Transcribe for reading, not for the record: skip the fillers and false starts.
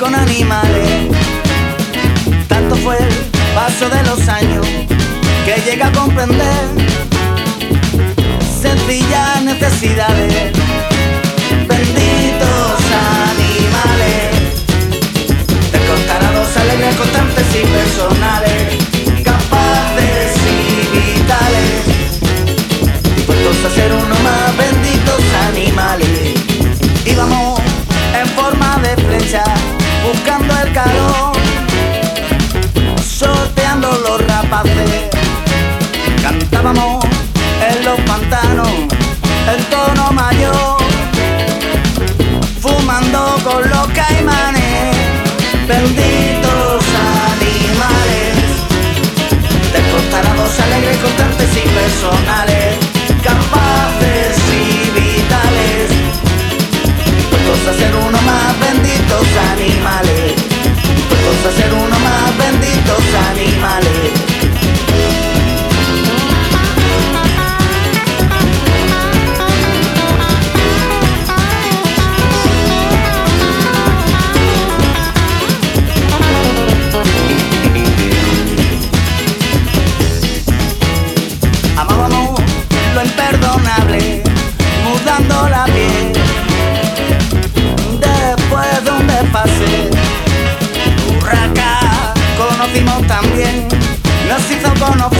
con animales. Tanto fue el paso de los años que llega a comprender sencillas necesidades. Benditos animales, te costará dos alegres, constantes y personales, capaces y vitales, dispuestos a ser uno más. Benditos animales. Íbamos en forma de flecha, buscando el calor, sorteando los rapaces. Cantábamos en los pantanos en tono mayor, fumando con los caimanes. Benditos animales, te costará dos alegres, constantes y personales, capaces y vitales, dispuestos a ser uno más. Benditos animales, dispuestos a ser uno más. Benditos animales. Amábamos lo imperdonable, mudando la piel. Después de un desfase, Urraca conocimos también, nos hizo conocer